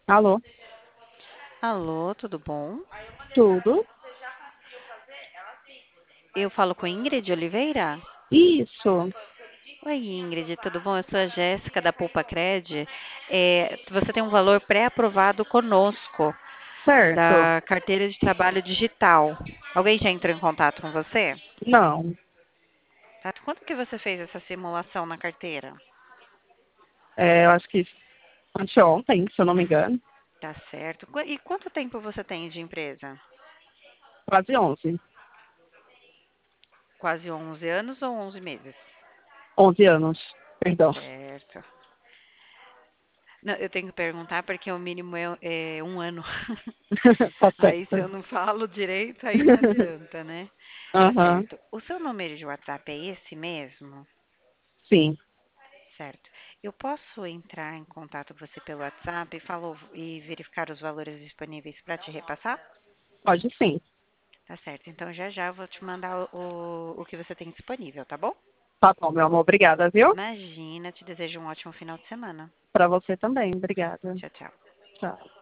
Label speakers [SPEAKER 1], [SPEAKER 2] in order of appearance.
[SPEAKER 1] Alô,
[SPEAKER 2] Alô, tudo bom?
[SPEAKER 1] tudo?
[SPEAKER 2] Eu falo com Ingrid Oliveira?
[SPEAKER 1] Isso,
[SPEAKER 2] Oi, Ingrid, tudo bom? Eu sou a Jéssica da Poupa Cred. Você tem um valor pré-aprovado conosco
[SPEAKER 1] certo.
[SPEAKER 2] da carteira de trabalho digital. Alguém já entrou em contato com você?
[SPEAKER 1] Não,
[SPEAKER 2] Tá? Quando que você fez essa simulação na carteira?
[SPEAKER 1] eu acho que anteontem, se eu não me engano,
[SPEAKER 2] Tá certo. E quanto tempo você tem de empresa?
[SPEAKER 1] quase 11.
[SPEAKER 2] Quase 11 anos ou 11 meses?
[SPEAKER 1] 11 anos, perdão.
[SPEAKER 2] Certo. Não, eu tenho que perguntar porque o mínimo é um ano.
[SPEAKER 1] Tá
[SPEAKER 2] Aí se
[SPEAKER 1] certo.
[SPEAKER 2] eu não falo direito, aí não adianta, né? Tá
[SPEAKER 1] Aham,
[SPEAKER 2] certo. O seu número de WhatsApp é esse mesmo?
[SPEAKER 1] sim,
[SPEAKER 2] Certo. Eu posso entrar em contato com você pelo WhatsApp e verificar os valores disponíveis para te repassar?
[SPEAKER 1] pode sim.
[SPEAKER 2] Tá certo. Então já já eu vou te mandar o que você tem disponível, tá bom?
[SPEAKER 1] Tá bom, meu amor, obrigada, viu?
[SPEAKER 2] Imagina, te desejo um ótimo final de semana.
[SPEAKER 1] Pra você também, obrigada.
[SPEAKER 2] Tchau, tchau.
[SPEAKER 1] Tchau.